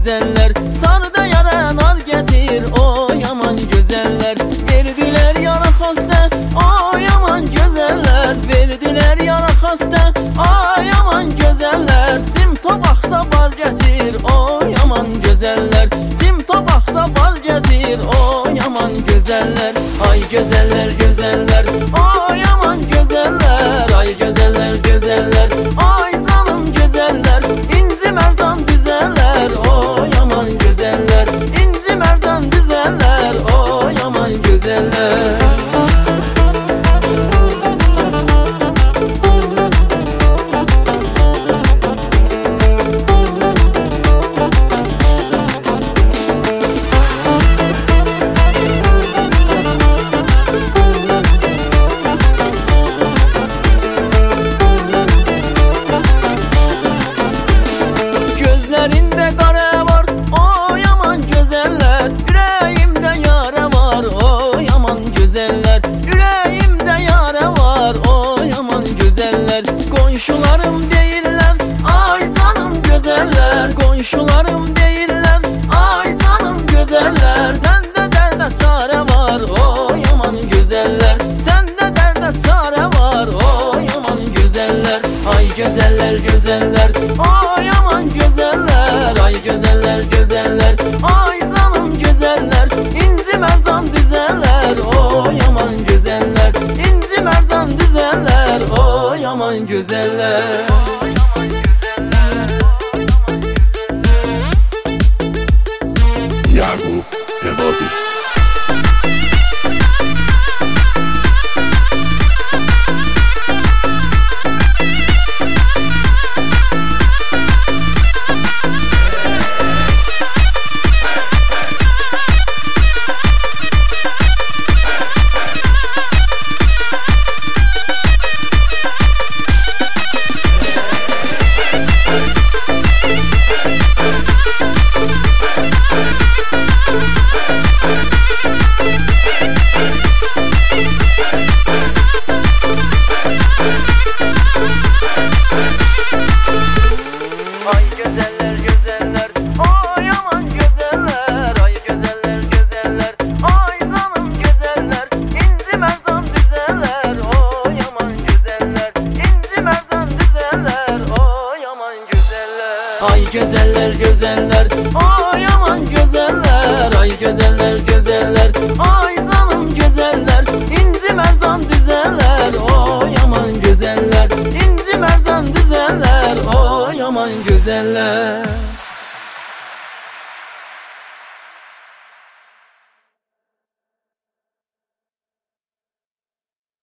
güzeller. Sarıda yara nar getir, o yaman güzeller. Verdiler yara hasta, o yaman güzeller. Verdiler yara hasta, o yaman güzeller. Sim tabakta bal getir, o yaman güzeller. Sim tabakta bal getir, o yaman güzeller. Ay güzeller güzeller, o yaman güzeller. Ay güzeller güzeller, ay canım güzeller. İnci merdan güzeller, o yaman güzeller. İnci merdan güzeller, o yaman güzeller. Gözlerinde kara var, o yaman güzeller. Yüreğimde yara var, o yaman güzeller. Yüreğimde yara var, o yaman güzeller. Komşularım değiller, ay canım güzeller. Komşularım değiller, ay canım güzeller. Sende derde çare var, o yaman güzeller. Sende derde çare var, o yaman güzeller. Ay güzeller güzeller, o yaman güzeller. Ay güzeller güzeller, ay canım güzeller. İnci merdan düzeller, o yaman güzeller. İnci merdan düzeller, o yaman güzeller. Yakup Kebapçı. Ay güzeller güzeller, o yaman güzeller. Ay güzeller güzeller, ay canım güzeller. İnci merdan düzeller, o yaman güzeller. İnci merdan düzeller, o yaman güzeller. Ay güzeller güzeller, o yaman güzeller. Ay güzeller güzeller, ay canım güzeller. İnci merdan düzeller, o yaman güzeller. İnci merdan düzeller, o yaman güzeller.